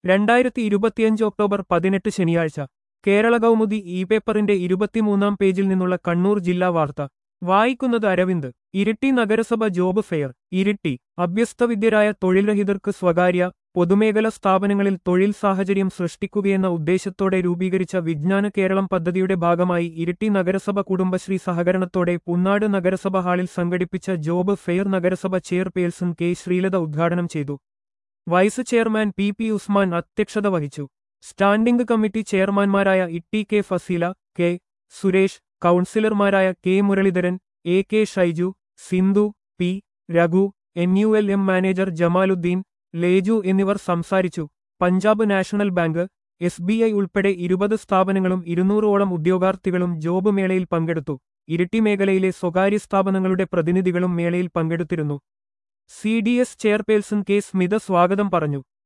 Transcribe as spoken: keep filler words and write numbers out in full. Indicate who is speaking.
Speaker 1: രണ്ടായിരത്തി ഇരുപത്തിയഞ്ച് ഒക്ടോബർ പതിനെട്ട് ശനിയാഴ്ച കേരള കൗമുദി ഇ പേപ്പറിന്റെ ഇരുപത്തിമൂന്നാം പേജിൽ നിന്നുള്ള കണ്ണൂർ ജില്ലാ വാർത്ത വായിക്കുന്നത് അരവിന്ദ്. ഇരിട്ടി നഗരസഭ ജോബ് ഫെയർ. ഇരിട്ടി അഭ്യസ്തവിദ്യരായ തൊഴിൽരഹിതർക്ക് സ്വകാര്യ പൊതുമേഖലാ സ്ഥാപനങ്ങളിൽ തൊഴിൽ സാഹചര്യം സൃഷ്ടിക്കുകയെന്ന ഉദ്ദേശത്തോടെ രൂപീകരിച്ച വിജ്ഞാന കേരളം പദ്ധതിയുടെ ഭാഗമായി ഇരിട്ടി നഗരസഭ കുടുംബശ്രീ സഹകരണത്തോടെ പുന്നാട് നഗരസഭ ഹാളിൽ സംഘടിപ്പിച്ച ജോബ് ഫെയർ നഗരസഭ ചെയർപേഴ്സൺ കെ ശ്രീലത ഉദ്ഘാടനം ചെയ്തു. Vice chairman P P Usman അധ്യക്ഷത വഹിച്ചു. സ്റ്റാൻഡിംഗ് കമ്മിറ്റി ചെയർമാൻമാരായ ഇട്ടി കെ ഫസീല, കെ സുരേഷ്, കൗൺസിലർമാരായ K Muraleedharan, A K Shaiju, Sindhu, P Raghu, N U L M manager Jamaluddin, Leju എന്നിവർ സംസാരിച്ചു. Punjab National Bank, S B I ഉൾപ്പെടെ ഇരുപത് സ്ഥാപനങ്ങളും ഇരുന്നൂറോളം ഉദ്യോഗാർത്ഥികളും ജോബ് മേളയിൽ പങ്കെടുത്തു. ഇരിട്ടി മേഖലയിലെ സ്വകാര്യ സ്ഥാപനങ്ങളുടെ പ്രതിനിധികളും മേളയിൽ പങ്കെടുത്തിരുന്നു. C D S chairperson K Smitha സ്വാഗതം പറഞ്ഞു.